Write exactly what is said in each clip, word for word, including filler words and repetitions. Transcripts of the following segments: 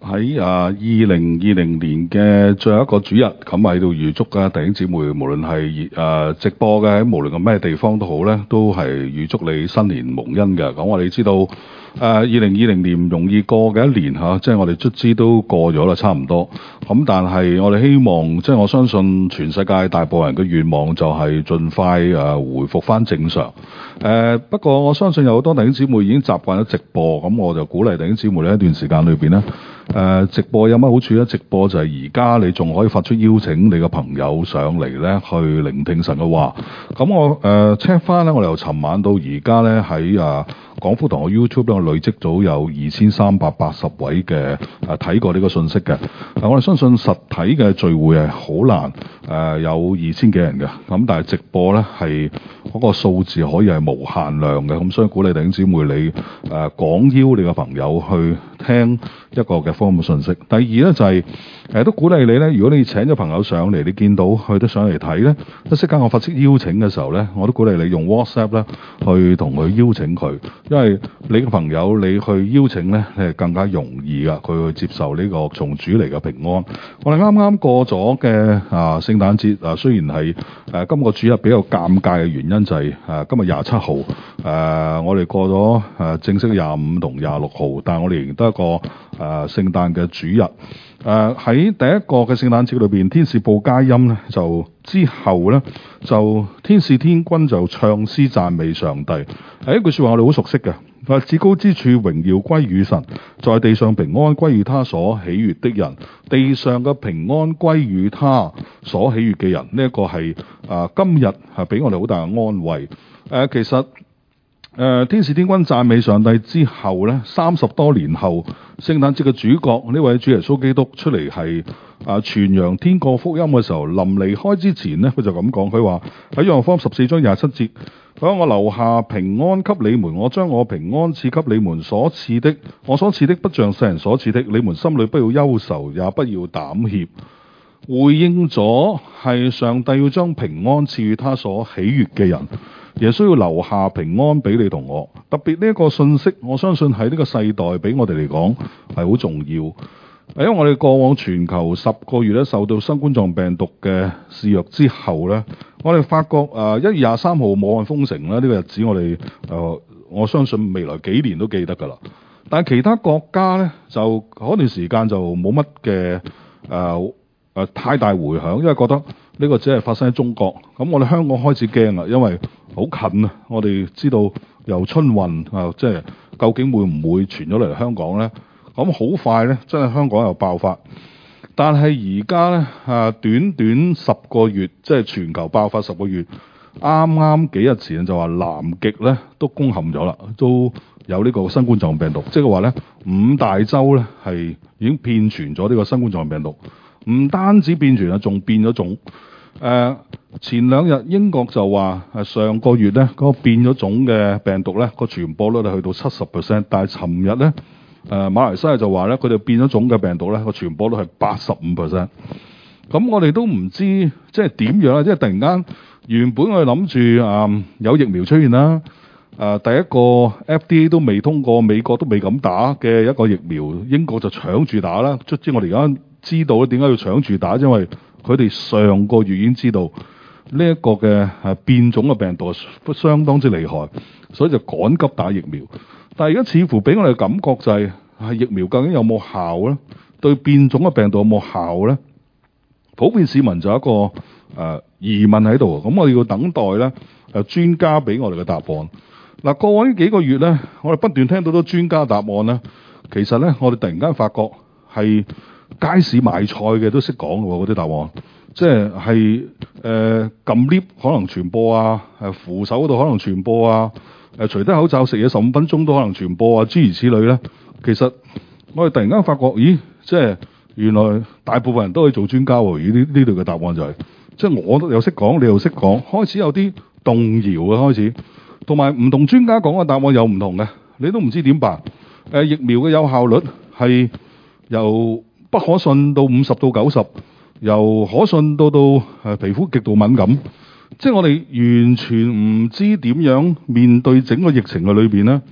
喺啊二零二零年嘅最後一個主日，咁喺度預祝啊弟兄姊妹，無論係誒直播嘅喺無論係咩地方都好咧，都係預祝你新年蒙恩嘅。咁我哋知道誒二零二零年唔容易過嘅一年嚇、啊，即係我哋卒之都過咗啦，差唔多。咁但係我哋希望，即係我相信全世界大部分人嘅願望就係盡快誒、啊、回復翻正常。誒、啊、不過我相信有好多弟兄姊妹已經習慣咗直播，咁我就鼓勵弟兄姊妹呢一段時間裏邊咧。誒、呃、直播有乜好處咧？直播就係而家你仲可以發出邀請你嘅朋友上嚟咧，去聆聽神嘅話。咁我誒 check 翻咧，我哋由尋晚到而家咧喺啊廣福堂嘅 YouTube 咧，我累積咗有二千三百八十位嘅誒睇過呢個信息嘅。我哋相信實體嘅聚會係好難誒、呃、有二千幾人嘅，咁但係直播咧係嗰個數字可以係無限量嘅。咁所以鼓勵弟兄姊妹你誒廣邀你嘅朋友去聽一個嘅方面信息。第二咧就係、是、誒、呃、都鼓勵你咧，如果你請咗朋友上嚟，你見到佢都上嚟睇咧，一即刻我發出邀請嘅時候咧，我都鼓勵你用 WhatsApp 咧去同佢邀請佢，因為你嘅朋友你去邀請咧係更加容易噶，佢去接受呢個從主嚟嘅平安。我哋啱啱過咗嘅啊聖誕節啊，雖然係誒、啊、今個主日比較尷尬嘅原因就係、是、誒、啊、今日廿七號誒我哋過咗誒、啊、正式廿五同廿六號，但係我哋仍然都係一個誒、啊、聖誕嘅主日。誒、啊、喺第一個嘅聖誕節裏邊，天使報佳音咧，就之後咧就天使天軍就唱詩讚美上帝。係一句説話我哋好熟悉嘅，話至高之處榮耀歸於神，在地上平安歸於他所喜悅的人，地上嘅平安歸於他所喜悅嘅人。呢、這、一個係啊今日係俾我哋好大嘅安慰。誒、啊、其實。誒、呃、天使天軍讚美上帝之後咧，三十多年後，聖誕節嘅主角呢位主耶穌基督出嚟係啊傳揚天國福音嘅時候，臨離開之前呢，佢就咁講，佢話喺約翰福音十四章廿七節，佢話我留下平安給你們，我將我平安賜給你們，所賜的我所賜的不像世人所賜的，你們心裏不要憂愁，也不要膽怯。回應咗係上帝要將平安賜予他所喜悅嘅人。耶穌要留下平安俾你同我，特別呢一個信息，我相信喺呢個世代俾我哋嚟講係好重要。因為我哋過往全球十個月咧受到新冠狀病毒嘅肆虐之後咧，我哋發覺誒一月廿三號武漢封城咧呢個日子我哋誒、呃、我相信未來幾年都記得㗎啦。但係其他國家咧就嗰段時間就冇乜嘅誒誒太大迴響，因為覺得呢個只係發生喺中國。咁我哋香港開始驚啦，因為好近啊！我哋知道由春運啊，即係究竟會唔會傳咗嚟香港咧？咁好快咧，真係香港又爆發。但係而家咧啊，短短十個月，即係全球爆發十個月，啱啱幾日前就話南極咧都攻陷咗啦，都有呢個新冠狀病毒，即係話咧五大洲咧係已經遍傳咗呢個新冠狀病毒，唔單止遍傳啊，仲變咗種。誒、呃、前兩日英國就話誒上個月咧嗰、那個變咗種嘅病毒咧個傳播率係去到七十 percent， 但係尋日咧誒馬來西亞就話咧佢哋變咗種嘅病毒咧個傳播率係八十五 percent。咁我哋都唔知即係點樣啦，即係突然間原本我哋諗住誒有疫苗出現啦，誒、呃、第一個 F D A 都未通過，美國都未敢打嘅一個疫苗，英國就搶住打啦。卒之我哋而家知道咧點解要搶住打，因為佢哋上個月已經知道呢一個嘅誒變種嘅病毒相當之厲害，所以就趕急打疫苗。但係而家似乎俾我哋感覺就係、是、係疫苗究竟有冇效咧？對變種嘅病毒有冇效咧？普遍市民就有一個誒、呃、疑問喺度。咁我哋要等待咧誒專家俾我哋嘅答案。嗱，過往呢幾個月咧，我哋不斷聽到多專家答案咧，其實咧我哋突然間發覺係。街市賣菜嘅都識講嘅喎，嗰啲答案，即係係誒撳 lift 可能傳播啊，誒扶手嗰度可能傳播啊，誒除低口罩食嘢十五分鐘都可能傳播啊，諸如此類咧。其實我哋突然間發覺，咦，即係原來大部分人都可以做專家喎。而呢呢度嘅答案就係、是，即係我都又識講，你又識講，開始有啲動搖嘅開始，同埋唔同專家講嘅答案有唔同嘅，你都唔知點辦。誒、呃、疫苗嘅有效率係由不可信到五十到九十，由可信到到誒皮膚極度敏感，即係我哋完全唔知點樣面對整個疫情嘅裏邊咧，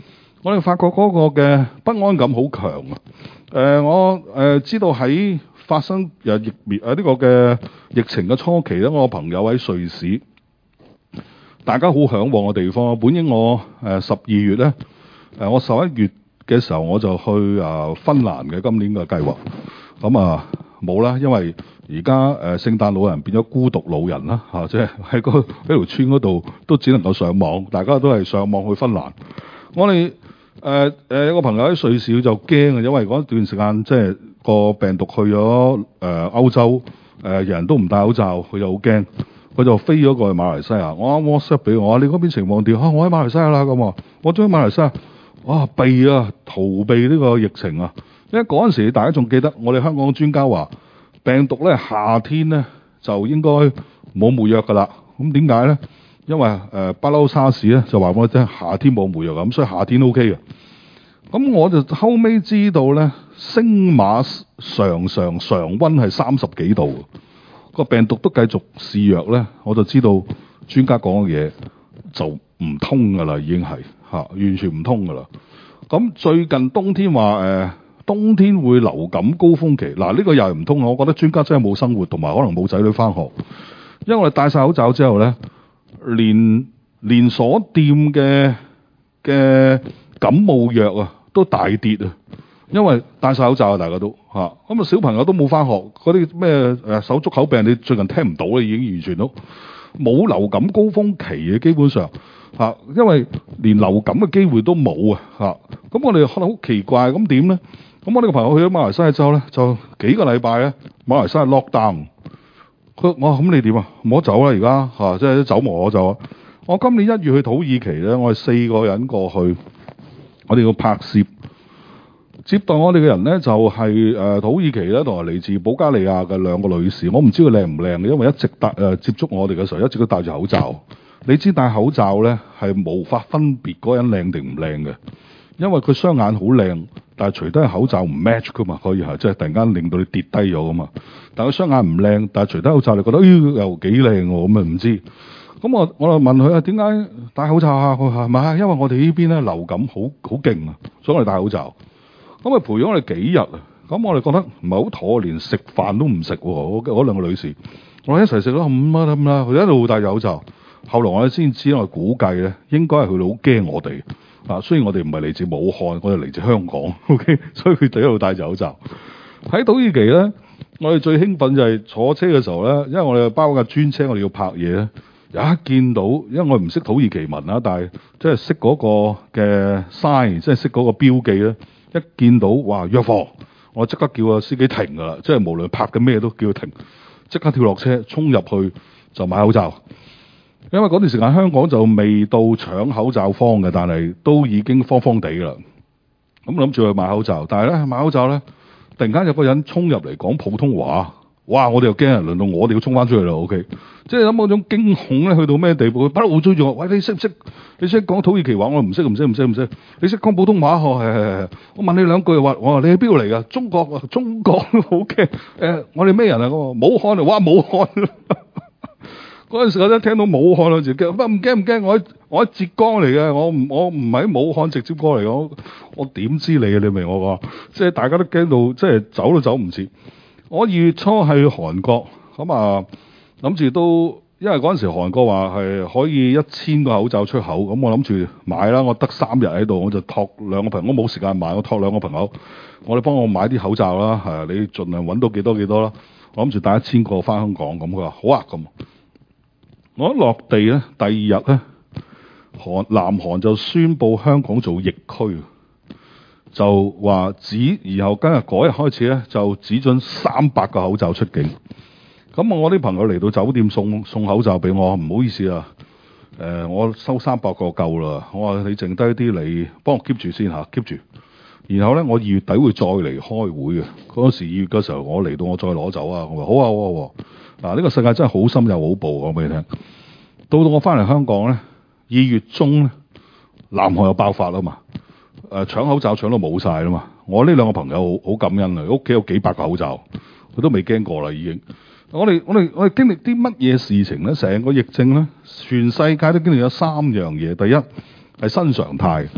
我哋發覺嗰個嘅不安感好強啊！誒、呃，我誒、呃、知道喺發生誒疫苗誒呢個嘅疫情嘅初期咧，我朋友喺瑞士，大家好嚮往嘅地方。本應我誒十二月咧，誒、呃、我十一月嘅時候我就去啊、呃、芬蘭嘅今年嘅計劃，咁啊冇啦，因為而家誒聖誕老人變咗孤獨老人啦嚇，即係喺個喺條村嗰度都只能夠上網，大家都係上網去芬蘭。我哋誒誒有個朋友喺瑞士就驚啊，因為嗰段時間即係個病毒去咗誒、呃、歐洲，誒、呃、人人都唔戴口罩，佢就好驚，佢就飛咗過去馬來西亞。我啱 WhatsApp 俾我，你嗰邊情況點啊？我喺馬來西亞啦咁啊，我將馬來西亞哇避啊逃避呢個疫情啊，因為嗰陣時大家仲記得我哋香港嘅專家話病毒咧夏天咧就應該冇沒藥㗎啦。咁點解咧？因為誒不嬲沙士咧就話俾我聽夏天冇沒藥咁，所以夏天 O K 嘅。咁我就後尾知道咧，星馬常常常溫係三十幾度，個病毒都繼續肆虐咧，我就知道專家講嘅嘢就唔通㗎啦，已經係嚇完全唔通㗎啦。咁最近冬天話誒、呃、冬天會流感高峰期，嗱呢、呢個又係唔通。我覺得專家真係冇生活，同埋可能冇仔女返學，因為我哋戴晒口罩之後咧。連連鎖店嘅嘅感冒藥啊都大跌啊，因為戴晒口罩啊，大家都嚇咁啊，小朋友都冇返學，嗰啲咩誒手足口病，你最近聽唔到啦，已經完全都冇流感高峰期嘅，基本上嚇、啊，因為連流感嘅機會都冇啊嚇。咁我哋可能好奇怪，咁點咧？咁我呢個朋友去咗馬來西亞之後咧，就幾個禮拜咧，馬來西亞 lock down。佢我話咁你點啊？唔好走啦，而家嚇，即係走無可走啊！我今年一月去土耳其咧，我哋四個人過去，我哋要拍攝接待我哋嘅人咧，就係、是、誒、呃、土耳其咧，同埋嚟自保加利亞嘅兩個女士。我唔知佢靚唔靚嘅，因為一直戴誒、呃、接觸我哋嘅時候，一直都戴住口罩。你知戴口罩咧係無法分別嗰人靚定唔靚嘅，因為佢雙眼好靚，但係除低口罩唔 match 噶嘛，可以係即係突然間令到你跌低咗噶嘛。但係佢雙眼唔靚，但係除低口罩你覺得，咦又幾靚喎，咁啊唔知。咁我我就問佢啊，點解戴口罩啊？佢話係咪因為我哋呢邊咧流感好好勁啊，所以我哋戴口罩。咁啊陪咗我哋幾日啊，咁我哋覺得唔係好妥，連食飯都唔食喎。我嗰兩個女士，我哋一齊食咯，咁啊咁啦，佢一路戴住口罩。後來我哋先知，我哋估計咧，應該係佢哋好驚我哋啊。雖然我哋唔係嚟自武漢，我哋嚟自香港，OK，所以佢哋一路戴住口罩。喺土耳其咧，我哋最興奮就係坐車嘅時候咧，因為我哋包架專車，我哋要拍嘢咧，一見到，因為我唔識土耳其文啦，但係即係識嗰個嘅 sign，即係識嗰個標記咧，一見到哇約貨，我即刻叫個司機停噶啦，即係無論拍緊咩都叫佢停，即刻跳落車衝入去就買口罩。因為嗰段時間香港就未到搶口罩荒嘅，但係都已經慌慌地啦。咁諗住去買口罩，但係咧買口罩咧，突然間有個人衝入嚟講普通話，哇！我哋又驚人，輪到我哋要衝翻出去啦。OK，即係諗嗰種驚恐咧，去到咩地步？佢不嬲追住我，喂，你識唔識？你識講土耳其話？我唔識，唔識，唔識，唔識。你識講普通話？哦，係係係。我問你兩句話，我話你喺邊度嚟㗎？中國啊，中國好驚。誒、呃，我哋咩人啊？我話武漢啊，哇，武漢。嗰陣時我一聽到武漢，我就驚，唔驚唔驚，我喺我喺浙江嚟嘅，我唔我唔喺武漢直接過嚟，我我點知你啊？你明我講？即係大家都驚到，即係走都走唔切。我二月初去韓國，咁啊諗住都，因為嗰陣時韓國話係可以一千個口罩出口，咁我諗住買啦。我得三日喺度，我就託兩個朋友，我冇時間買，我託兩個朋友，我哋幫我買啲口罩啦，係你盡量揾到幾多幾多啦。我諗住帶一千個翻香港，咁佢話好啊咁。我一落地咧，第二日咧，韓南韓就宣布香港做疫區，就話只，然後今日嗰日開始咧，就只准三百個口罩出境。咁我啲朋友嚟到酒店送送口罩俾我，唔好意思啊，誒、呃，我收三百個夠啦。我話你剩低啲你幫我 keep 住先嚇 keep 住。然後咧，我二月底會再嚟開會嘅。嗰時二月嘅時候，我嚟到我再攞走啊。我話好啊，好啊，好啊。嗱，呢個世界真係好深又好報，講俾你聽。到到我翻嚟香港咧，二月中咧，南韓又爆發啦嘛，誒、呃、搶口罩搶到冇晒啦嘛。我呢兩個朋友好好感恩啊，屋企有幾百個口罩，佢都未驚過啦已經。我哋我哋我哋經歷啲乜嘢事情咧？成個疫症咧，全世界都經歷咗三樣嘢。第一係新常態，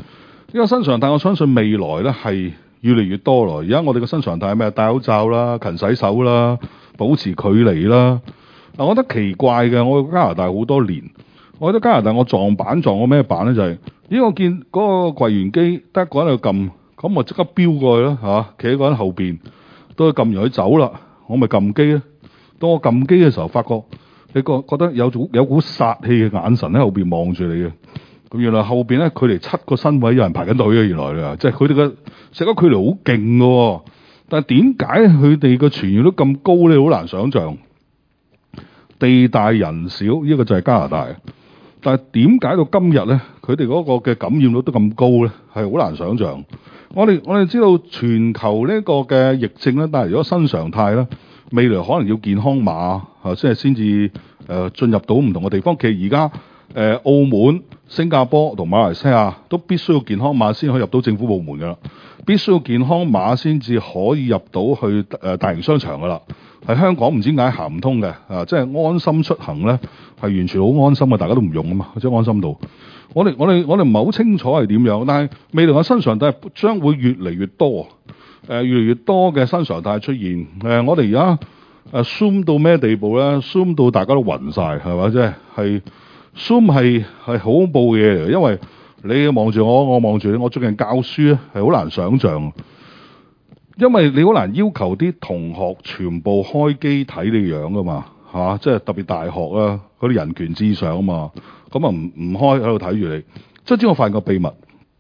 呢個新常態，我相信未來咧係越嚟越多咯。而家我哋嘅新常態係咩？戴口罩啦、勤洗手啦、保持距離啦。嗱，我覺得奇怪嘅，我去加拿大好多年，我覺得加拿大我撞板撞過咩板咧？就係、是，咦我見嗰個櫃員機得一個人喺度撳，咁我即刻飆過去啦嚇，企喺個人後邊，到佢撳完佢走啦，我咪撳機咧。當我撳機嘅時候，發覺你覺覺得有股有股殺氣嘅眼神喺後邊望住你嘅。咁原來後邊咧，距離七個身位有人排緊隊嘅，原來咧，即係佢哋嘅社交距離好勁嘅。但係點解佢哋嘅傳染率咁高咧？好難想象。地大人少，呢、這個就係加拿大。但係點解到今日咧，佢哋嗰個嘅感染率都咁高咧？係好難想象。我哋我哋知道全球呢個嘅疫症咧，帶嚟咗新常態啦。未來可能要健康碼啊，即係先至誒進入到唔同嘅地方。其實而家誒澳門、新加坡同馬來西亞都必須要健康碼先可以入到政府部門噶啦，必須要健康碼先至可以入到去誒大型商場噶啦。喺香港唔知點解行唔通嘅啊！即係安心出行咧，係完全好安心嘅，大家都唔用啊嘛，即係安心到。我哋我哋我哋唔係好清楚係點樣，但係未來嘅新常態將會越嚟越多，誒、呃、越嚟越多嘅新常態出現。誒、呃、我哋而家誒 zoom 到咩地步咧 ？zoom 到大家都暈晒，係嘛？即係係 zoom 係係好恐怖嘅嘢嚟，因為你望住我，我望住你。我最近教書咧係好難想像。因為你好難要求啲同學全部開機睇你樣噶嘛，嚇、啊，即係特別大學啊，嗰啲人權至上啊嘛，咁啊唔唔開喺度睇住你。即係知我發現個秘密，誒、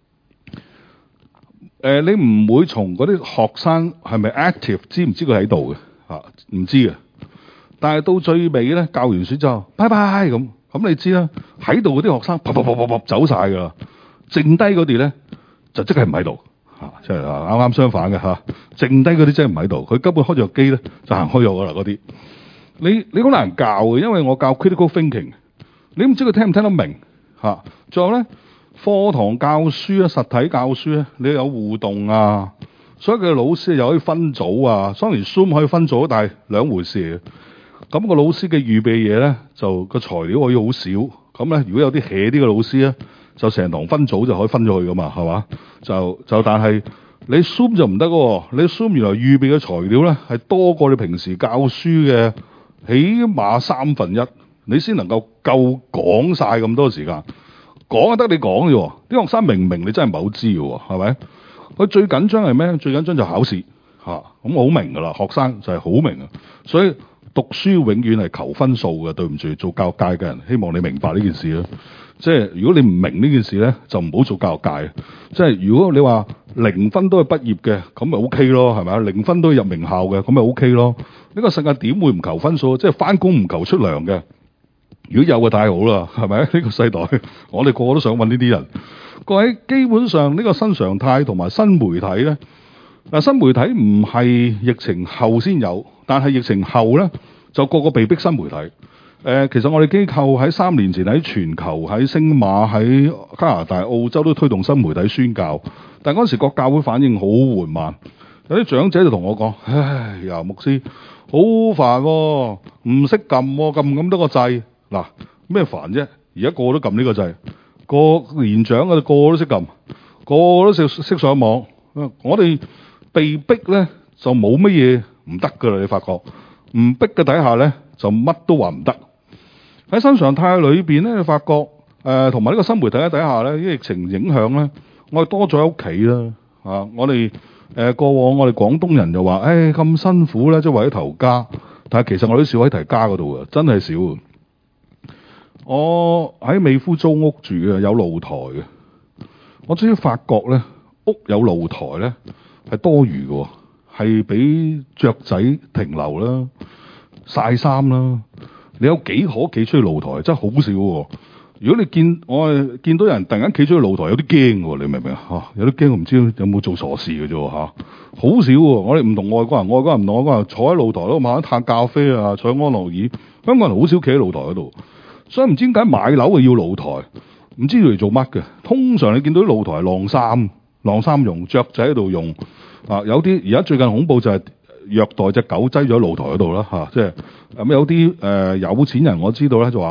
呃，你唔會從嗰啲學生係咪 active 知唔知佢喺度嘅嚇？唔知嘅。但係到最尾咧，教完書之後，拜拜咁，咁你知啦，喺度嗰啲學生啪啪啪啪啪走晒㗎啦，剩低嗰啲咧就即係唔喺度。嚇，即係啱啱相反嘅嚇、啊，剩低嗰啲真係唔喺度，佢根本開咗機咧就行開咗㗎啦嗰啲。你你好難教嘅，因為我教 critical thinking，你唔知佢聽唔聽得明嚇。仲、啊、有咧，課堂教書啊，實體教書咧，你有互動啊，所以佢嘅老師又可以分組啊。雖然 Zoom 可以分組，但係兩回事。咁、那個老師嘅預備嘢咧，就個材料可以好少。咁咧，如果有啲 hea 啲嘅老師咧，就成堂分組就可以分咗去噶嘛，係嘛？就就但係你 Zoom 就唔得喎，你 Zoom 原來預備嘅材料咧係多過你平時教書嘅起碼三分一，你先能夠夠講晒咁多時間。講得你講啫，啲學生明唔明你真係唔係好知嘅，係咪？佢最緊張係咩？最緊張就考試嚇，咁我好明噶啦，學生就係好明啊，所以讀書永遠係求分數嘅。對唔住，做教育界嘅人，希望你明白呢件事啦。即係如果你唔明呢件事咧，就唔好做教育界。即係如果你話零分都係畢業嘅，咁咪 O K 咯，係咪啊？零分都入名校嘅，咁咪 O K 咯。呢個世界點會唔求分數？即係翻工唔求出糧嘅。如果有嘅太好啦，係咪？呢個世代我哋個個都想揾呢啲人。各位，基本上呢個新常態同埋新媒體咧，嗱，新媒體唔係疫情後先有，但係疫情後咧就個個被逼新媒體。誒、呃，其實我哋機構喺三年前喺全球喺星馬喺加拿大、澳洲都推動新媒體宣教，但係嗰陣時個教會反應好緩慢，有啲長者就同我講：唉，呀牧師好煩喎，唔識撳喎，撳咁多個掣。嗱，咩煩啫？而家個個都撳呢個掣，個年長嘅個個都識撳，個個都識識上網。我哋被逼咧就冇乜嘢唔得噶啦，你發覺唔逼嘅底下咧就乜都話唔得。喺新常態裏邊咧，你發覺誒同埋呢個新媒體喺底下咧，啲疫情影響咧，我哋多咗喺屋企啦。啊，我哋誒、呃、過往我哋廣東人就話：誒咁辛苦咧，即係為咗頭家。但係其實我哋都少喺提家嗰度嘅，真係少。我喺美孚租屋住嘅，有露台嘅。我終於發覺咧，屋有露台咧係多餘嘅，係俾雀仔停留啦、曬衫啦。你有幾可企出去露台？真係好少喎！如果你見我係見到人突然間企出去露台，有啲驚喎，你明唔明啊？嚇，有啲驚，我唔知有冇做傻事嘅啫喎嚇，好少喎！我哋唔同外國人，外國人唔同外國人坐喺露台度慢慢嘆咖啡啊，坐喺安樂椅。香港人好少企喺露台嗰度，所以唔知點解買樓嘅要露台，唔知要嚟做乜嘅。通常你見到啲露台係晾衫、晾衫用，雀仔喺度用啊。有啲而家最近恐怖就係虐待隻狗擠咗喺露台嗰度啦嚇，即係咁有啲誒、呃、有錢人我知道咧就話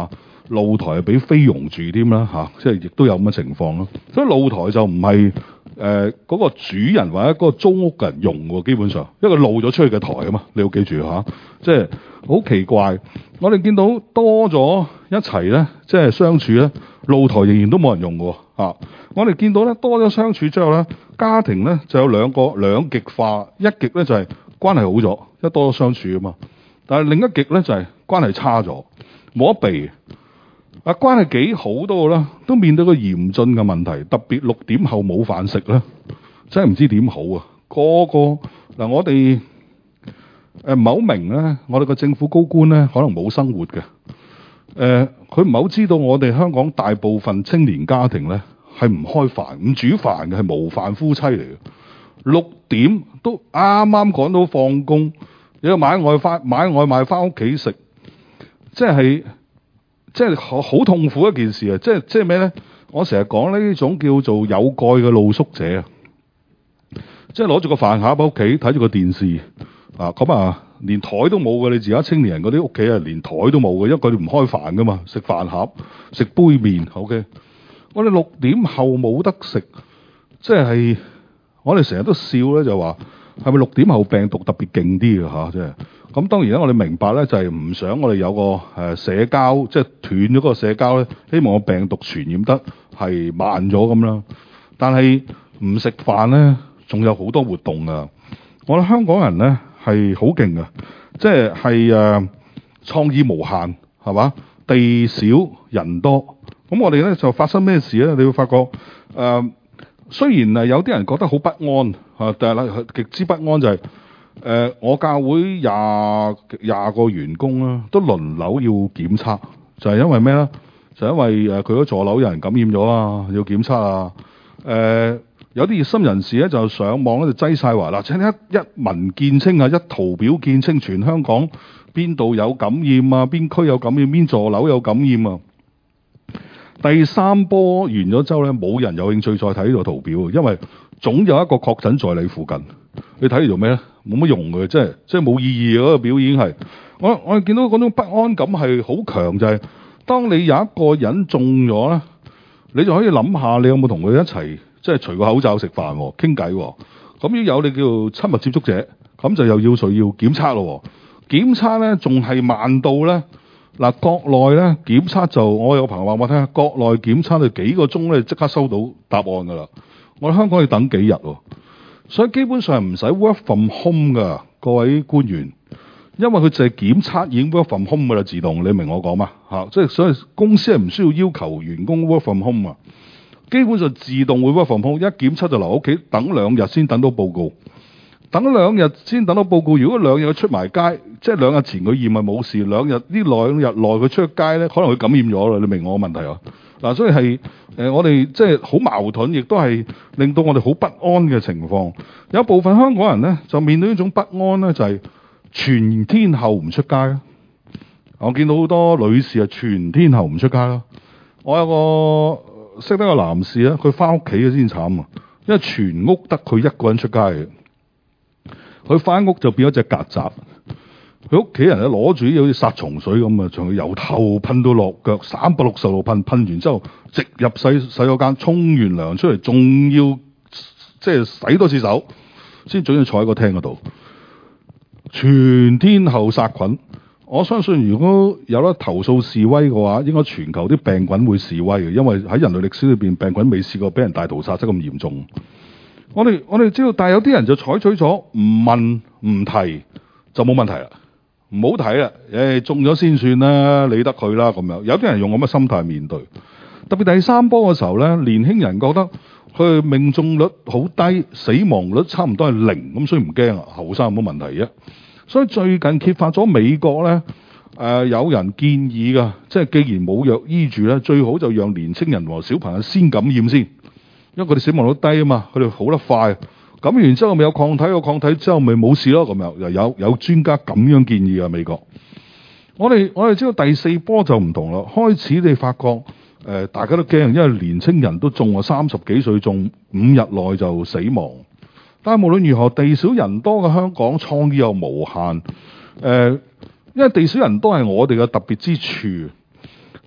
露台係俾菲傭住添啦嚇，即係亦都有咁嘅情況咯。所以露台就唔係誒嗰個主人或者嗰個租屋嘅人用喎，基本上因為露咗出去嘅台啊嘛，你要記住嚇、啊，即係好奇怪。我哋見到多咗一齊咧，即係相處咧，露台仍然都冇人用喎嚇、啊。我哋見到咧多咗相處之後咧，家庭咧就有兩個兩極化，一極咧就係關係好咗，一多咗相處啊嘛。但係另一極咧就係關係差咗，冇得避。啊，關係幾好都好啦，都面對個嚴峻嘅問題，特別六點後冇飯食咧，真係唔知點好啊！個個嗱，我哋誒唔係好明咧，我哋個政府高官咧可能冇生活嘅，誒佢唔係好知道我哋香港大部分青年家庭咧係唔開飯、唔煮飯嘅，係無飯夫妻嚟嘅。六點都啱啱趕到放工，有買外翻買外賣翻屋企食，即係。即係好好痛苦一件事啊！即係即係咩咧？我成日講呢種叫做有蓋嘅露宿者啊！即係攞住個飯盒喺屋企睇住個電視啊！咁啊，連台都冇嘅。你自家青年人嗰啲屋企啊，連台都冇嘅，因為佢哋唔開飯噶嘛，食飯盒、食杯麵。OK，我哋六點後冇得食，即係我哋成日都笑咧，就話係咪六點後病毒特別勁啲嘅嚇？即係。咁當然咧，我哋明白咧，就係唔想我哋有個誒社交，即係斷咗個社交咧，希望個病毒傳染得係慢咗咁啦。但係唔食飯咧，仲有好多活動啊！我哋香港人咧係好勁啊，即係係誒創意無限，係嘛？地少人多，咁我哋咧就發生咩事咧？你會發覺誒、呃，雖然係有啲人覺得好不安嚇，但係咧極之不安就係、是。誒、呃，我教會廿廿個員工啦，都輪流要檢測，就係、是、因為咩咧？就係、因為誒佢嗰座樓有人感染咗啊，要檢測啊。誒、呃，有啲熱心人士咧就上網咧就擠晒話嗱，請一一文見清啊，一圖表見清全香港邊度有感染啊，邊區有感染，邊座樓有感染啊。第三波完咗之後咧，冇人有興趣再睇呢個圖表，因為總有一個確診在你附近。你睇嚟做咩咧？冇乜用嘅，即係即係冇意義嗰個表已經係。我我哋見到嗰種不安感係好強，就係、是、當你有一個人中咗咧，你就可以諗下你有冇同佢一齊即係除個口罩食飯傾偈。咁要有你叫親密接觸者，咁就又要需要檢測咯。檢測咧仲係慢到咧嗱，國內咧檢測就我有朋友話我聽下，國內檢測你幾個鐘咧即刻收到答案噶啦。我哋香港要等幾日喎。所以基本上唔使 work from home 噶，各位官員，因為佢淨係檢測已經 work from home 噶啦，自動。你明我講嘛？嚇、啊，即係所以公司係唔需要要求員工 work from home 啊，基本上自動會 work from home。一檢測就留屋企等兩日先等到報告，等兩日先等到報告。如果兩日佢出埋街，即係兩日前佢驗咪冇事，兩日呢兩日內佢出街咧，可能佢感染咗啦。你明我個問題啊？嗱，所以係誒、呃，我哋即係好矛盾，亦都係令到我哋好不安嘅情況。有部分香港人咧，就面對呢種不安咧，就係、是、全天候唔出街。我見到好多女士啊，全天候唔出街啦。我有個識得個男士咧，佢翻屋企嘅先慘啊，因為全屋得佢一個人出街嘅，佢翻屋就變咗隻曱甴。佢屋企人咧攞住啲好似殺蟲水咁啊，從佢由頭噴到落腳，三百六十度噴，噴完之後直入洗洗手間，沖完涼出嚟，仲要即係洗多次手，先準要坐喺個廳嗰度。全天候殺菌，我相信如果有得投訴示威嘅話，應該全球啲病菌會示威嘅，因為喺人類歷史裏邊，病菌未試過俾人大屠殺得咁嚴重。我哋我哋知道，但係有啲人就採取咗唔問唔提就冇問題啦。唔好睇啦，誒、哎、中咗先算啦，理得佢啦咁樣。有啲人用咁嘅心態面對，特別第三波嘅時候咧，年輕人覺得佢命中率好低，死亡率差唔多係零，咁所以唔驚啊，後生冇問題啫。所以最近揭發咗美國咧，誒、呃、有人建議噶，即係既然冇藥醫住咧，最好就讓年青人和小朋友先感染先，因為佢哋死亡率低啊嘛，佢哋好得快。咁完之後咪有抗體，有抗體之後咪冇事咯。咁樣又有有專家咁樣建議啊。美國，我哋我哋知道第四波就唔同啦。開始你發覺誒、呃，大家都驚，因為年青人都中啊，三十幾歲中，五日內就死亡。但係無論如何，地少人多嘅香港創意又無限。誒、呃，因為地少人多係我哋嘅特別之處。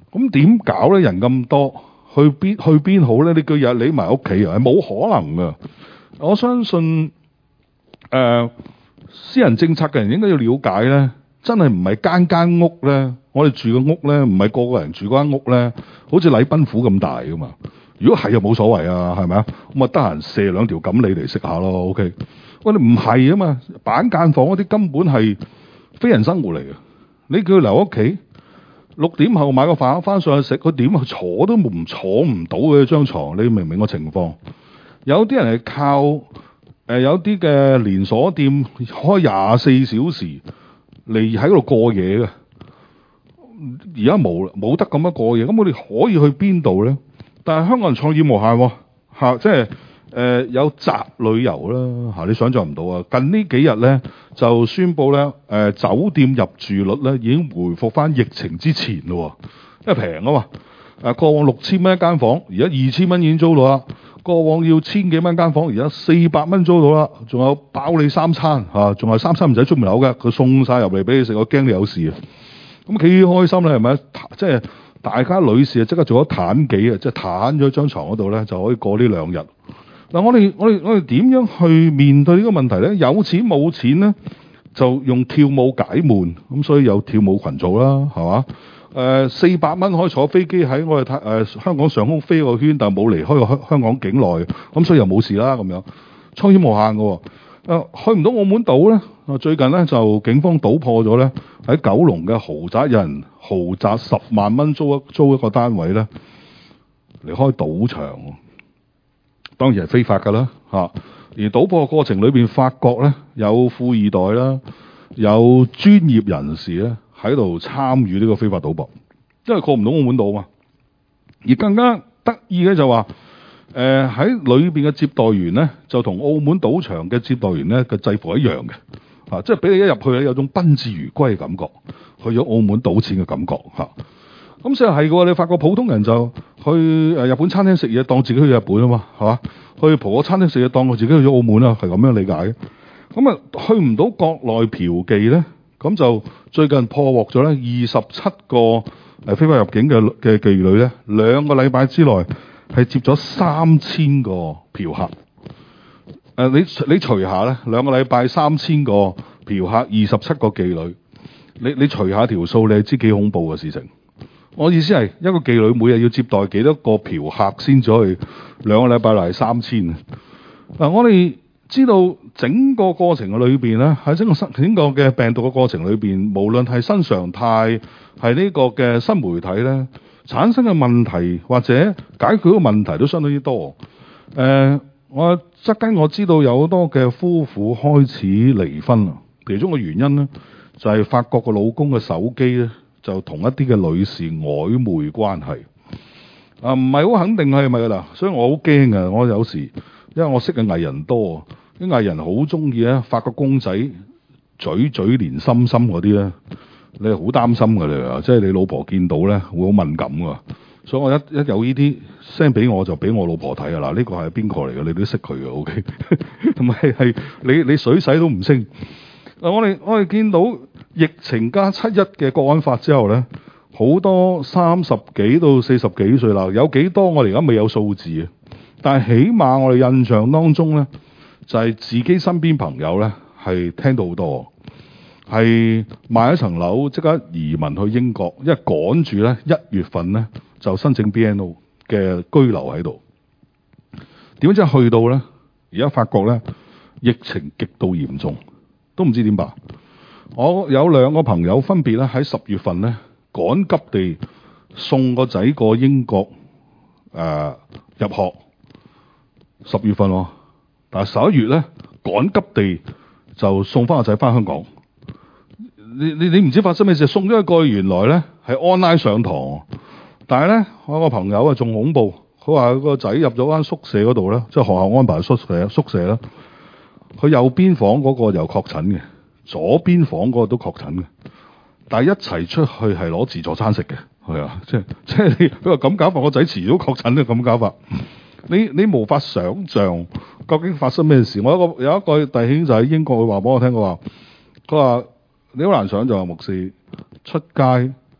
咁點搞咧？人咁多，去邊去邊好咧？你叫日匿埋屋企啊，係冇可能噶。我相信誒、呃，私人政策嘅人應該要了解咧，真係唔係間間屋咧，我哋住嘅屋咧，唔係個個人住嗰間屋咧，好似禮賓府咁大噶嘛。如果係又冇所謂啊，係咪啊？咁啊得閒射兩條錦鯉嚟食下咯 ，OK。喂，你唔係啊嘛，板間房嗰啲根本係非人生活嚟嘅。你叫佢留屋企，六點後買個飯翻上去食，佢點坐都唔坐唔到嘅張床，你明唔明個情況？有啲人係靠誒、呃、有啲嘅連鎖店開廿四小時嚟喺度過夜嘅，而家冇冇得咁樣過夜，咁我哋可以去邊度咧？但係香港人創意無限喎，嚇，即係誒有宅旅遊啦嚇，你想象唔到啊！近呢幾日咧就宣布咧誒、呃、酒店入住率咧已經回復翻疫情之前咯，因為平啊嘛。誒過往六千蚊一間房，而家二千蚊已經租到啦。過往要千幾蚊間房，而家四百蚊租到啦。仲有包你三餐嚇，仲係三餐唔使出門口嘅，佢送晒入嚟俾你食，我驚你有事啊！咁幾開心咧，係咪？即係。大家女士啊，即刻做咗攤幾啊，即係攤咗張床嗰度咧，就可以過呢兩日。嗱，我哋我哋我哋點樣去面對呢個問題咧？有錢冇錢咧，就用跳舞解悶，咁所以有跳舞群組啦，係嘛？誒、呃，四百蚊可以坐飛機喺我哋誒、呃、香港上空飛個圈，但係冇離開過香香港境內，咁所以又冇事啦咁樣，創意無限嘅、哦。誒、呃，去唔到澳門島咧？最近咧就警方搗破咗咧喺九龍嘅豪宅，有人豪宅十萬蚊租一租一個單位咧嚟開賭場，當然係非法噶啦嚇。而賭破嘅過程裏邊，發覺咧有富二代啦，有專業人士咧喺度參與呢個非法賭博，因為過唔到澳門島嘛。而更加得意嘅就話，誒喺裏邊嘅接待員咧，就同澳門賭場嘅接待員咧嘅制服一樣嘅。啊！即係俾你一入去咧，有種賓至如歸嘅感覺，去咗澳門賭錢嘅感覺嚇。咁所以係嘅，你發覺普通人就去誒日本餐廳食嘢，當自己去日本啊嘛，係嘛？去葡國餐廳食嘢，當我自己去咗澳門啦，係咁樣理解嘅。咁啊，去唔到國內嫖妓咧，咁就最近破獲咗咧二十七個誒非法入境嘅嘅妓女咧，兩個禮拜之內係接咗三千個嫖客。誒、呃、你你除下咧，兩個禮拜三千個嫖客，二十七個妓女，你你除下條數，你係知幾恐怖嘅事情。我意思係一個妓女每日要接待幾多個嫖客先至可以兩個禮拜嚟三千。嗱、呃，我哋知道整個過程嘅裏邊咧，喺整個新整個嘅病毒嘅過程裏邊，無論係新常態係呢個嘅新媒體咧，產生嘅問題或者解決嘅問題都相當之多。誒、呃。我側跟我知道有好多嘅夫婦開始離婚啊，其中嘅原因咧就係、是、發覺個老公嘅手機咧就同一啲嘅女士曖昧關係啊，唔係好肯定係咪啦，所以我好驚啊！我有時因為我識嘅藝人多，啲藝人好中意咧發個公仔嘴嘴連心心嗰啲咧，你係好擔心㗎啦，即係你老婆見到咧會好敏感㗎。所以我一一有呢啲 send 俾我就俾我老婆睇啊！嗱，呢個係邊個嚟嘅？你都識佢嘅 ，OK？同埋係你你水洗都唔清。嗱，我哋我哋見到疫情加七一嘅國安法之後咧，好多三十幾到四十幾歲啦，有幾多我哋而家未有數字啊？但係起碼我哋印象當中咧，就係、是、自己身邊朋友咧係聽到好多，係賣一層樓即刻移民去英國，因為趕住咧一月份咧。就申請 B N O 嘅居留喺度，點知去到咧？而家發覺咧，疫情極度嚴重，都唔知點辦。我有兩個朋友分別咧喺十月份咧趕急地送個仔過英國誒、呃、入學，十月份喎，但係十一月咧趕急地就送翻個仔翻香港。你你你唔知發生咩事？送咗一個原來咧係 online 上堂。但係咧，我有個朋友啊，仲恐怖。佢話佢個仔入咗間宿舍嗰度咧，即係學校安排宿舍宿舍啦。佢右邊房嗰個又確診嘅，左邊房嗰個都確診嘅。但係一齊出去係攞自助餐食嘅，係啊，即係即係你佢話咁搞法，我仔遲早確診都咁搞法。你你無法想像究竟發生咩事。我有一個有一個弟兄就喺英國，佢話俾我聽，佢話佢話你好難想像牧師出街。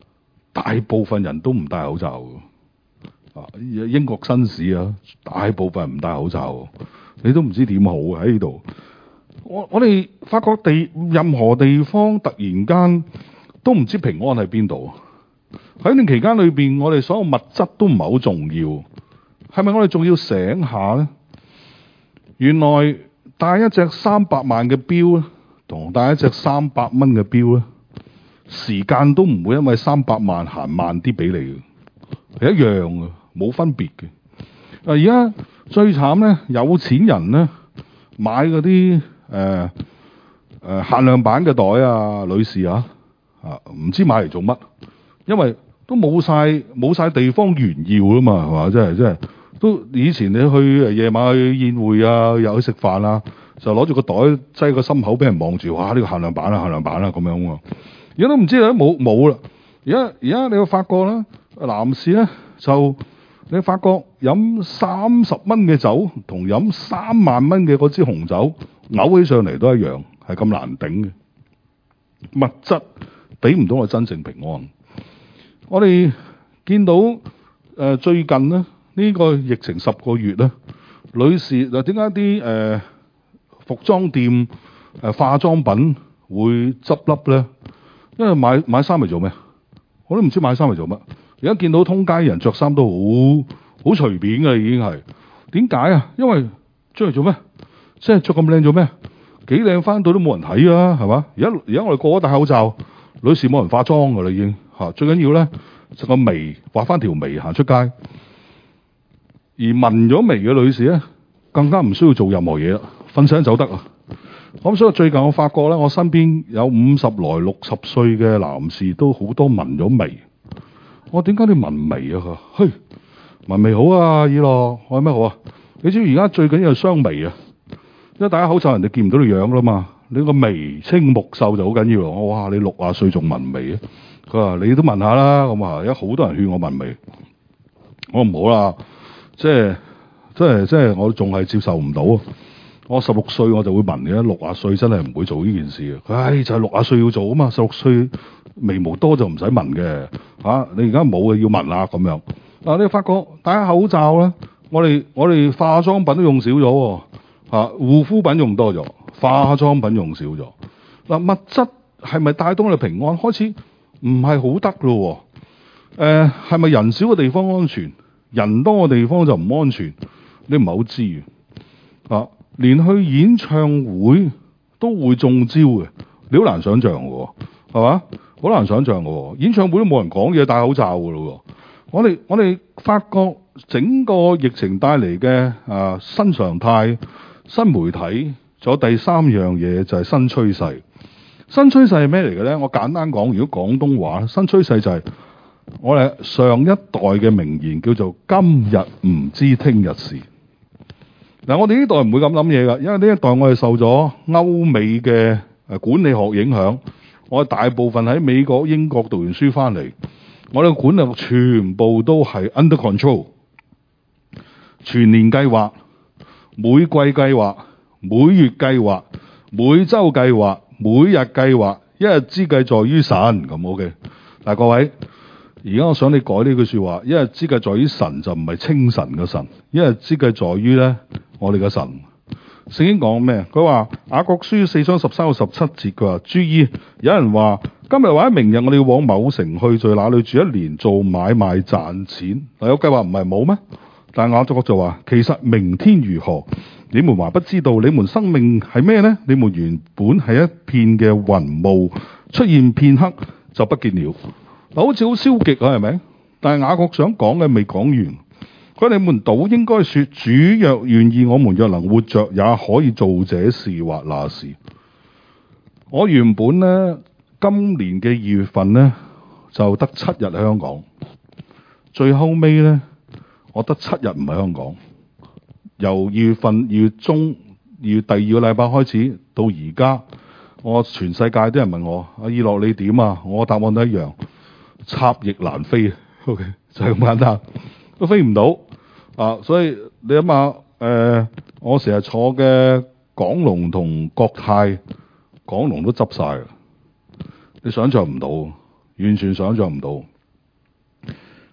大部分人都唔戴口罩啊！英國紳士啊，大部分人唔戴口罩，你都唔知點好喺呢度。我我哋發覺地任何地方突然間都唔知平安喺邊度。喺呢段期間裏邊，我哋所有物質都唔係好重要，係咪我哋仲要醒下咧？原來戴一隻三百萬嘅錶咧，同戴一隻三百蚊嘅錶咧，時間都唔會因為三百萬行慢啲俾你嘅，係一樣嘅，冇分別嘅。啊，而家最慘咧，有錢人咧買嗰啲誒誒限量版嘅袋啊，女士啊，啊唔知買嚟做乜，因為都冇晒冇晒地方炫耀啦嘛，係嘛？真係真係都以前你去夜晚去宴會啊，又去食飯啊，就攞住個袋擠個心口俾人望住，哇！呢個限量版啊，限量版啊咁樣喎。而家都唔知啦，冇冇啦。而家而家你會發覺咧，男士咧就你會發覺飲三十蚊嘅酒同飲三萬蚊嘅嗰支紅酒，嘔起上嚟都一樣，係咁難頂嘅。物質俾唔到我真正平安。我哋見到誒、呃、最近咧呢、呢個疫情十個月咧，女士嗱點解啲誒服裝店誒、呃、化妝品會執笠咧？因為買買衫嚟做咩？我都唔知買衫嚟做乜。而家見到通街人着衫都好好隨便嘅，已經係點解啊？因為着嚟做咩？即係着咁靚做咩？幾靚翻到都冇人睇啊，係嘛？而家而家我哋個個戴口罩，女士冇人化妝噶啦，已經嚇。最緊要咧就個眉畫翻條眉行出街，而紋咗眉嘅女士咧更加唔需要做任何嘢啦，瞓醒走得啊！咁所以最近我發覺咧，我身邊有五十來六十歲嘅男士都好多紋咗眉。我點解你紋眉啊？佢話：嘿，紋眉好啊，以樂。我話咩好啊？你知唔知而家最緊要係雙眉啊？因為戴口罩人哋見唔到你樣啦嘛，你個眉清目秀就好緊要。我話你六啊歲仲紋眉啊？佢話你都紋下啦。咁啊，而家好多人勸我紋眉，我唔好啦，即係即係即係我仲係接受唔到。我十六歲我就會紋嘅，六啊歲真係唔會做呢件事嘅。唉，就係六啊歲要做啊嘛，十六歲眉毛多就唔使紋嘅嚇。你而家冇嘅要紋啦咁樣。嗱、啊，你發覺戴口罩咧，我哋我哋化妝品都用少咗嚇，護膚品用多咗，化妝品用少咗。嗱、啊，物質係咪帶動你平安？開始唔係好得咯。誒、呃，係咪人少嘅地方安全？人多嘅地方就唔安全？你唔係好知嘅啊。連去演唱會都會中招嘅，你好難想象嘅，係嘛？好難想象嘅，演唱會都冇人講嘢，戴口罩嘅咯。我哋我哋發覺整個疫情帶嚟嘅啊新常態、新媒體，仲有第三樣嘢就係新趨勢。新趨勢係咩嚟嘅咧？我簡單講，如果廣東話，新趨勢就係我哋上一代嘅名言叫做今日唔知聽日事。嗱，我哋呢代唔會咁諗嘢噶，因為呢一代我哋受咗歐美嘅誒管理學影響，我哋大部分喺美國、英國讀完書翻嚟，我哋嘅管理學全部都係 under control， 全年計劃、每季計劃、每月計劃、每周計劃、每日計劃，一日之計在於神咁 OK。但係各位，而家我想你改呢句說話，一日之計在於神就唔係清晨嘅神，一日之計在於咧。我哋嘅神，聖經講咩？佢話雅各書四章十三到十七節，佢話注意，有人話今日或者明日我哋要往某城去，在那裏住一年，做買賣賺錢。嗱，有計劃唔係冇咩？但係雅各就話，其實明天如何，你們還不知道。你們生命係咩呢？你們原本係一片嘅雲霧，出現片刻就不見了。嗱，好似好消極啊，係咪？但係雅各想講嘅未講完。佢哋你們倒應該說，主若願意，我們若能活着，也可以做這事或那事。我原本呢，今年嘅二月份呢，就得七日喺香港，最後尾呢，我得七日唔喺香港。由二月份二月中二月第二個禮拜開始到而家，我全世界啲人問我阿以樂你點啊？我答案都一樣，插翼難飛。OK， 就係咁簡單，都飛唔到。啊，所以你諗下，誒、呃，我成日坐嘅港龍同國泰，港龍都執晒，你想象唔到，完全想象唔到。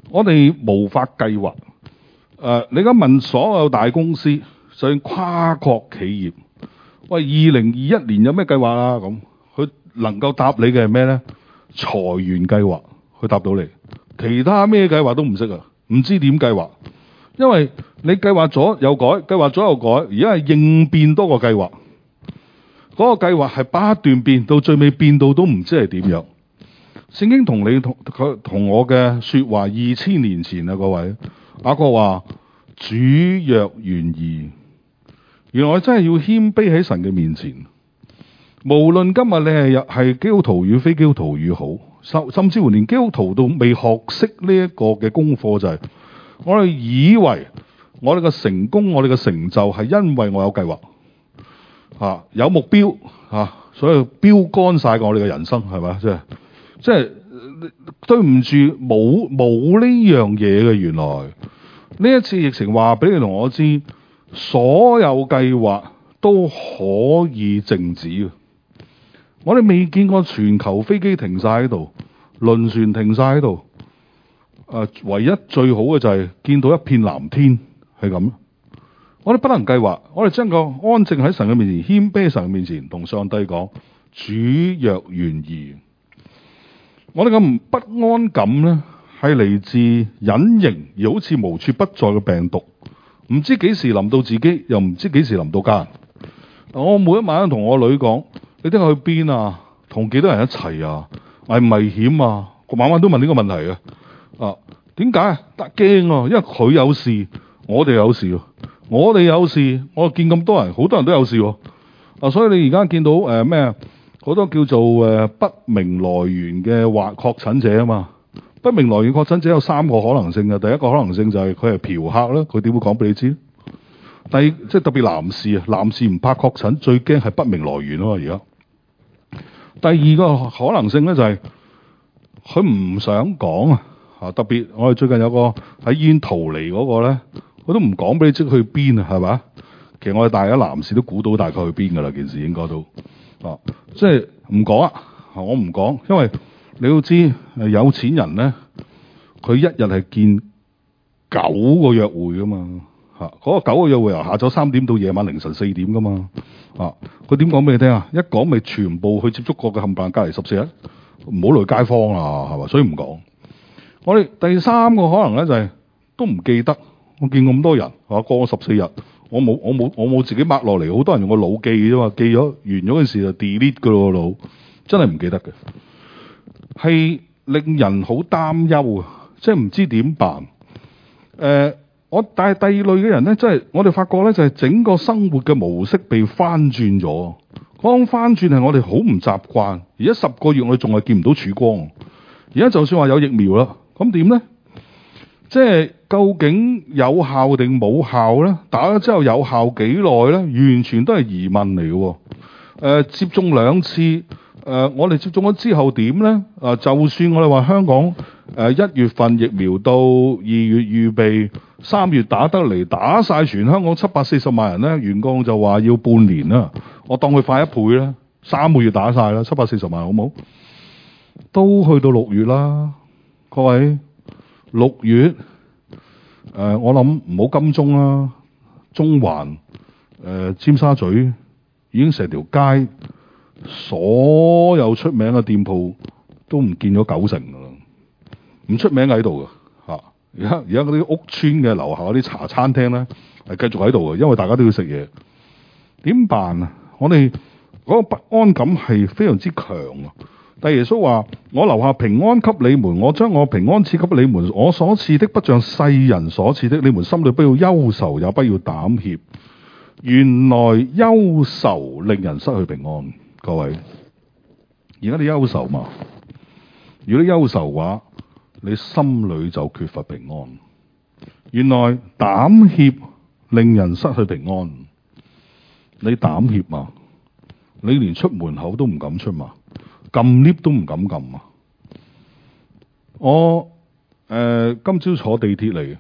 我哋無法計劃。誒、呃，你而家問所有大公司，就算跨國企業，喂，二零二一年有咩計劃啊？咁佢能夠答你嘅係咩咧？裁員計劃，佢答到你。其他咩計劃都唔識啊，唔知點計劃。因為你計劃咗又改，計劃咗又改，而家係應變多過計劃。嗰、那個計劃係不斷變，到最尾變到都唔知係點樣。聖經同你同佢同我嘅說話二千年前啊，各位，雅各話主若願意，原來真係要謙卑喺神嘅面前。無論今日你係係基督徒與非基督徒與好，甚甚至乎連基督徒都未學識呢一個嘅功課，就係我哋以為我哋嘅成功，我哋嘅成就係因為我有計劃。啊，有目標啊，所以標杆晒我哋嘅人生係咪？即係即係對唔住，冇冇呢樣嘢嘅。原來呢一次疫情話俾你同我知，所有計劃都可以靜止。我哋未見過全球飛機停晒喺度，輪船停晒喺度。誒、啊，唯一最好嘅就係見到一片藍天，係咁。我哋不能計劃，我哋將個安靜喺神嘅面前，謙卑喺神嘅面前，同上帝講：主若願意。我哋嘅不安感咧，係嚟自隱形而好似無處不在嘅病毒，唔知幾時臨到自己，又唔知幾時臨到家人。我每一晚同我女講：你聽日去邊啊？同幾多人一齊啊？危唔危險啊？我晚晚都問呢個問題啊！啊，點解？得驚啊！因為佢有事，我哋有事。我哋有事，我見咁多人，好多人都有事喎。啊，所以你而家見到誒咩好多叫做誒、呃、不明來源嘅或確診者啊嘛。不明來源確診者有三個可能性嘅。第一個可能性就係佢係嫖客啦，佢點會講俾你知？第二，即係特別男士啊，男士唔怕確診，最驚係不明來源啊嘛。而家第二個可能性咧就係佢唔想講啊。啊，特別我哋最近有個喺醫院逃離嗰個咧。我都唔講俾你知去邊啊，係嘛？其實我哋大家男士都估到大概去邊噶啦，件事應該都啊，即係唔講啊，我唔講，因為你要知誒，有錢人咧，佢一日係見九個約會噶嘛，吓、啊、嗰、嗰個九個約會由下晝三點到夜晚凌晨四點噶嘛，啊，佢點講俾你聽啊？一講咪全部去接觸過嘅冚唪唥隔離十四日，唔好累街坊啦，係嘛？所以唔講。我哋第三個可能咧就係、是、都唔記得。我見咁多人，啊過咗十四日，我冇我冇我冇自己抹落嚟，好多人用個腦記啫嘛，記咗完咗件事就 delete 噶咯，個腦真係唔記得嘅，係令人好擔憂啊！即係唔知點辦。誒、呃，我但係第二類嘅人咧，即係我哋發覺咧，就係整個生活嘅模式被翻轉咗。講翻轉係我哋好唔習慣，而家十個月我哋仲係見唔到曙光。而家就算話有疫苗啦，咁點咧？即係究竟有效定冇效咧？打咗之後有效幾耐咧？完全都係疑問嚟嘅。誒、呃，接種兩次，誒、呃，我哋接種咗之後點咧？誒、呃，就算我哋話香港誒一、呃、月份疫苗到二月預備，三月打得嚟，打晒全香港七百四十萬人咧，員工就話要半年啦。我當佢快一倍啦，三個月打晒啦，七百四十萬好冇？都去到六月啦，各位。六月，誒、呃，我諗唔好金鐘啦，中環、誒、呃、尖沙咀已經成條街，所有出名嘅店鋪都唔見咗九成噶啦，唔出名喺度噶吓。而家而家嗰啲屋村嘅樓下嗰啲茶餐廳咧，係繼續喺度嘅，因為大家都要食嘢。點辦啊？我哋嗰個不安感係非常之強啊！但耶穌話：我留下平安給你們，我將我平安賜給你們。我所賜的不像世人所賜的，你們心裏不要憂愁，也不要膽怯。原來憂愁令人失去平安。各位，而家你憂愁嘛？如果你憂愁嘅話，你心裏就缺乏平安。原來膽怯令人失去平安。你膽怯嘛？你連出門口都唔敢出嘛？撳 lift 都唔敢撳啊！我誒、呃、今朝坐地鐵嚟，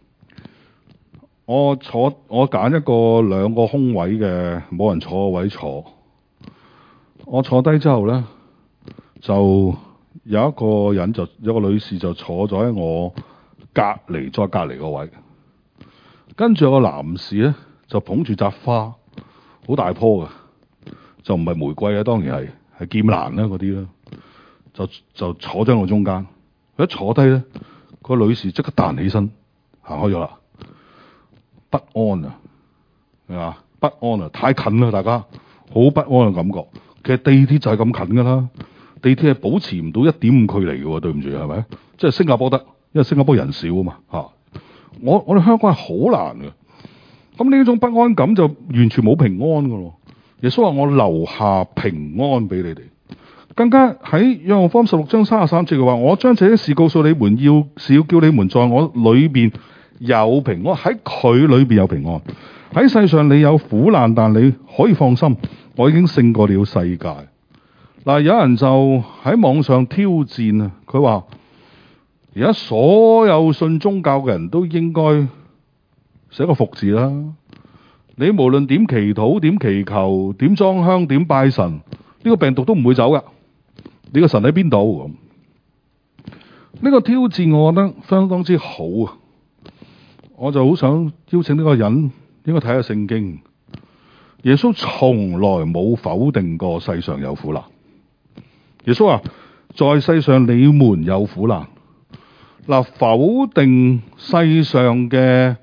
我坐我揀一個兩個空位嘅冇人坐嘅位坐。我坐低之後咧，就有一個人就有一個女士就坐咗喺我隔離再隔離個位，跟住有個男士咧就捧住扎花，好大棵嘅，就唔係玫瑰啊，當然係係劍蘭啦嗰啲啦，就就坐咗喺我中間。佢一坐低咧，個女士即刻彈起身行開咗啦，不安啊，係嘛？不安啊，太近啦，大家好不安嘅感覺。其實地鐵就係咁近噶啦，地鐵係保持唔到一點五距離嘅喎，對唔住係咪？即係新加坡得，因為新加坡人少啊嘛嚇。我我哋香港係好難嘅，咁呢種不安感就完全冇平安噶咯。耶穌話我留下平安俾你哋，更加喺約翰福音十六章三十三節嘅話，我將這些事告訴你們，要是要叫你們在我裏邊有平安，喺佢裏邊有平安。喺世上你有苦難，但你可以放心，我已經勝過了世界。嗱，有人就喺網上挑戰啊，佢話而家所有信宗教嘅人都應該寫個福字啦。你無論點祈禱、點祈求、點裝香、點拜神，呢個病毒都唔會走噶。你個神喺邊度？呢個挑戰我覺得相當之好啊！我就好想邀請呢個人應該睇下聖經。耶穌從來冇否定過世上有苦難。耶穌話：在世上你們有苦難。嗱，否定世上嘅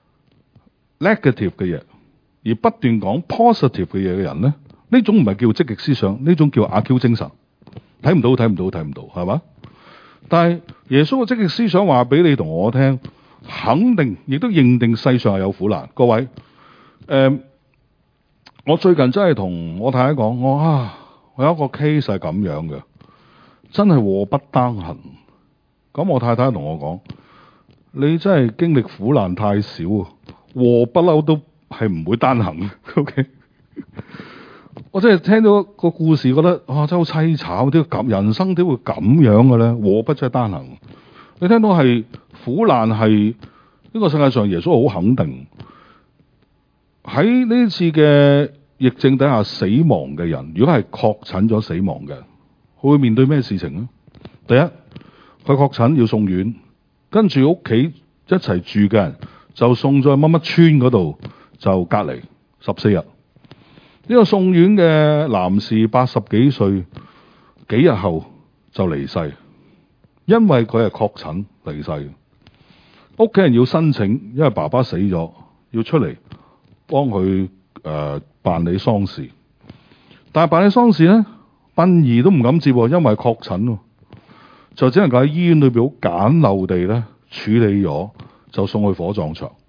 negative 嘅嘢，而不斷講 positive 嘅嘢嘅人咧，呢種唔係叫積極思想，呢種叫阿 Q 精神。睇唔到，睇唔到，睇唔到，係嘛？但係耶穌嘅積極思想話俾你同我聽，肯定亦都認定世上係有苦難。各位，誒、呃，我最近真係同我太太講，我啊，我有一個 case 係咁樣嘅，真係禍不單行。咁我太太同我講，你真係經歷苦難太少啊，禍不嬲都係唔會單行嘅。OK，我真係聽到個故事，覺得啊真係好淒慘，點咁人生點會咁樣嘅咧？禍不真係單行。你聽到係苦難係呢個世界上耶穌好肯定，喺呢次嘅疫症底下死亡嘅人，如果係確診咗死亡嘅，佢會面對咩事情咧？第一，佢確診要送院，跟住屋企一齊住嘅人就送咗去乜乜村嗰度就隔離十四日。呢個送院嘅男士八十幾歲，幾日後就離世，因為佢係確診離世。屋企人要申請，因為爸爸死咗，要出嚟幫佢誒辦理喪事。但係辦理喪事咧，殯儀都唔敢接，因為確診。就只能夠喺醫院裏邊好簡陋地咧處理咗，就送去火葬場。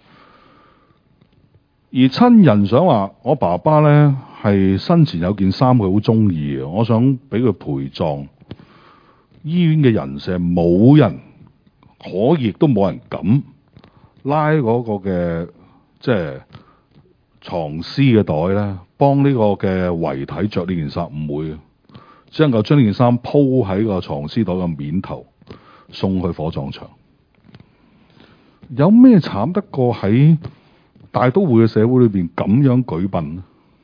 而親人想話，我爸爸咧係生前有件衫佢好中意嘅，我想俾佢陪葬。醫院嘅人成冇人可以，亦都冇人敢拉嗰個嘅即係藏屍嘅袋咧，幫呢個嘅遺體着呢件衫，唔會。只能夠將呢件衫鋪喺個藏屍袋嘅面頭，送去火葬場。有咩慘得過喺大都會嘅社會裏邊咁樣舉殯？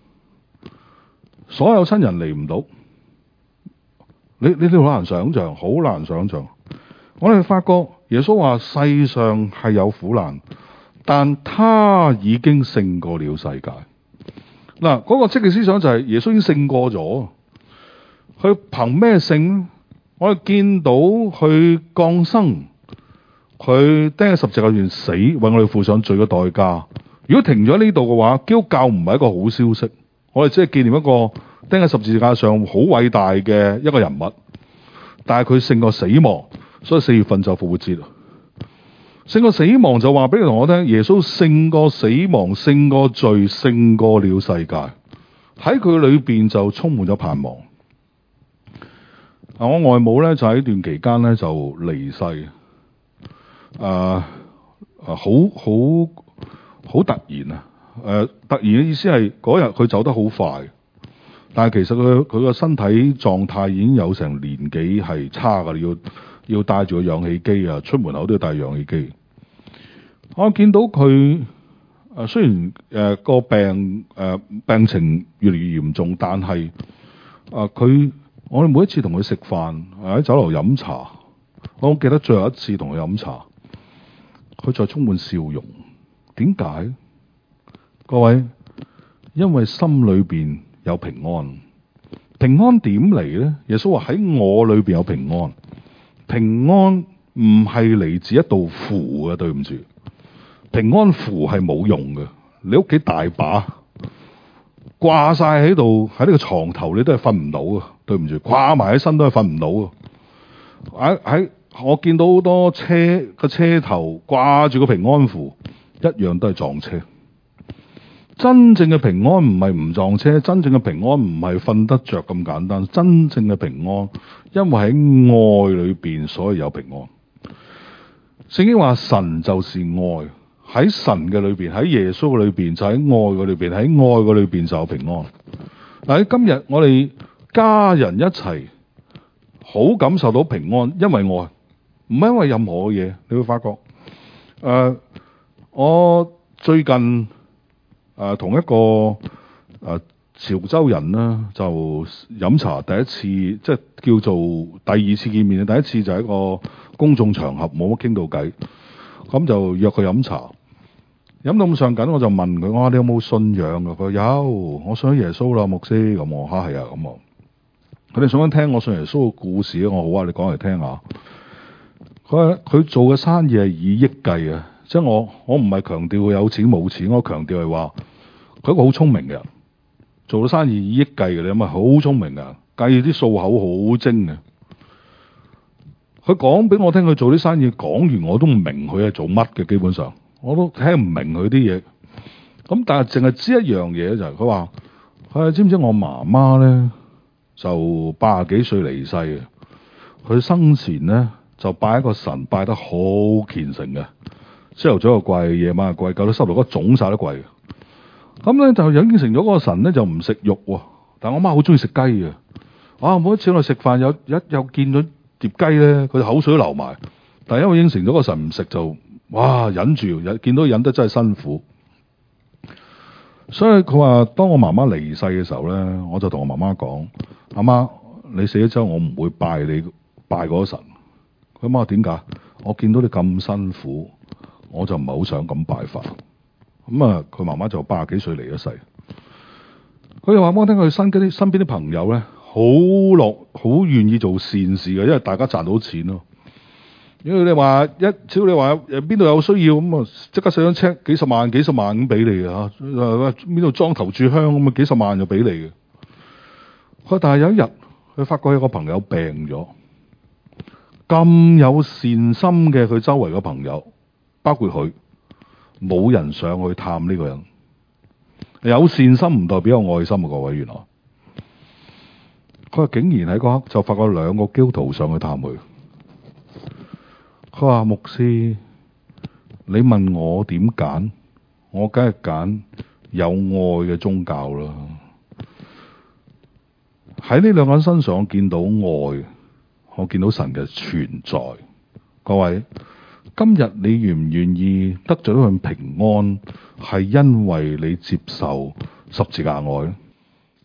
所有親人嚟唔到，你你哋好難想象，好難想象。我哋發覺耶穌話世上係有苦難，但他已經勝過了世界。嗱，嗰個積極思想就係耶穌已經勝過咗。佢憑咩勝？我哋見到佢降生，佢釘喺十字架上面死，為我哋付上罪嘅代價。如果停咗呢度嘅話，基督教唔係一個好消息。我哋只係紀念一個釘喺十字架上好偉大嘅一個人物，但係佢勝過死亡，所以四月份就復活節。勝過死亡就話俾你同我聽，耶穌勝過死亡，勝過罪，勝過了世界。喺佢裏邊就充滿咗盼望。我外母咧就喺段期間咧就離世，誒、呃、誒，好好好突然啊！誒、呃，突然嘅意思係嗰日佢走得好快，但係其實佢佢個身體狀態已經有成年幾係差噶，要要帶住個氧氣機啊，出門口都要帶氧氣機。我見到佢誒、呃，雖然誒、呃、個病誒、呃、病情越嚟越嚴重，但係誒佢。呃我哋每一次同佢食飯，喺酒樓飲茶，我記得最後一次同佢飲茶， 佢再充滿笑容。點解？各位，因為心裏邊有平安。平安點嚟呢？耶穌話喺我裏邊有平安。平安唔係嚟自一道符嘅，對唔住。平安符係冇用嘅。你屋企大把掛晒喺度，喺呢個床頭你都係瞓唔到啊！對唔住，掛埋喺身都係瞓唔到啊！喺喺我見到好多車個車頭掛住個平安符，一樣都係撞車。真正嘅平安唔係唔撞車，真正嘅平安唔係瞓得着咁簡單。真正嘅平安，因為喺愛裏邊，所以有平安。聖經話神就是愛，喺神嘅裏邊，喺耶穌嘅裏邊，就喺愛嘅裏邊，喺愛嘅裏邊就有平安。嗱，喺今日我哋家人一齊好感受到平安，因為愛，唔係因為任何嘢。你會發覺，誒、呃，我最近。誒，同一個誒、呃、潮州人啦，就飲茶第一次，即係叫做第二次見面。第一次就喺一個公眾場合，冇乜傾到偈，咁就約佢飲茶。飲到咁上緊，我就問佢：我話你有冇信仰㗎？佢有，我信咗耶穌啦，牧師。咁我吓係啊，咁我佢哋想聽我信耶穌嘅故事咧，我好啊，你講嚟聽下。佢話佢做嘅生意係以億計啊！即係我，我唔係強調佢有錢冇錢，我強調係話佢一個好聰明嘅人，做到生意以億計嘅，你諗下好聰明嘅，計啲數口好精嘅。佢講俾我聽，佢做啲生意講完我都唔明佢係做乜嘅，基本上我都聽唔明佢啲嘢。咁但係淨係知一樣嘢就係佢話，佢知唔知我媽媽咧就八十幾歲離世嘅，佢生前咧就拜一個神，拜得好虔誠嘅。朝頭早又跪，夜晚又跪，搞到濕到個腫晒都跪。咁咧就應承咗嗰個神咧就唔食肉喎。但係我媽好中意食雞嘅。啊，每一次我哋食飯有一有見到碟雞咧，佢口水都流埋。但係因為應承咗個神唔食就，哇忍住，忍見到忍得真係辛苦。所以佢話當我媽媽離世嘅時候咧，我就同我媽媽講：阿媽，你死咗之後我唔會拜你拜嗰個神。佢媽話點解？我見到你咁辛苦。我就唔係好想咁拜法，咁啊，佢媽媽就八十幾歲離咗世。佢又話俾我聽，佢身啲身邊啲朋友咧，好樂好願意做善事嘅，因為大家賺到錢咯。如果你話一，只要你話誒邊度有需要咁啊，即刻寫張 check 幾十萬、幾十萬咁俾你嘅嚇，邊度裝頭炷香咁啊，幾十萬就俾你嘅。佢但係有一日，佢發覺有個朋友病咗，咁有善心嘅佢周圍嘅朋友。包括佢，冇人上去探呢個人。有善心唔代表有愛心啊！各位，原來佢竟然喺嗰刻就發覺兩個基督徒上去探佢。佢話：牧師，你問我點揀？我梗係揀有愛嘅宗教啦。喺呢兩個人身上，我見到愛，我見到神嘅存在。各位。今日你願唔願意得咗一份平安，係因為你接受十字架愛咧？